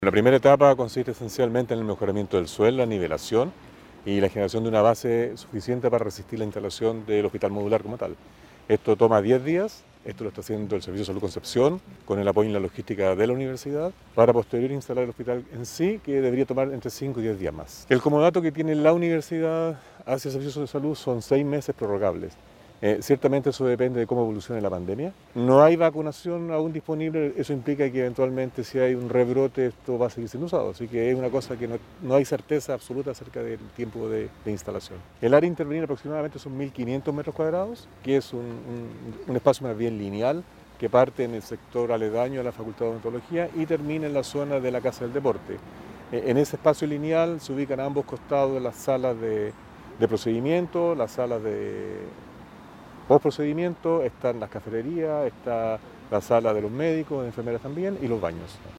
La primera etapa consiste esencialmente en el mejoramiento del suelo, la nivelación y la generación de una base suficiente para resistir la instalación del hospital modular como tal. Esto toma 10 días, esto lo está haciendo el Servicio de Salud Concepción con el apoyo y la logística de la universidad para posterior instalar el hospital en sí, que debería tomar entre 5 y 10 días más. El comodato que tiene la universidad hacia el Servicio de Salud son 6 meses prorrogables. Ciertamente eso depende de cómo evolucione la pandemia. No hay vacunación aún disponible, eso implica que eventualmente si hay un rebrote esto va a seguir siendo usado, así que es una cosa que no hay certeza absoluta acerca del tiempo de instalación. El área intervenir aproximadamente son 1.500 metros cuadrados, que es un espacio más bien lineal, que parte en el sector aledaño a la Facultad de Odontología y termina en la zona de la Casa del Deporte. En ese espacio lineal se ubican a ambos costados las salas de procedimiento, las salas de post-procedimiento, están las cafeterías, está la sala de los médicos, de enfermeras también y los baños.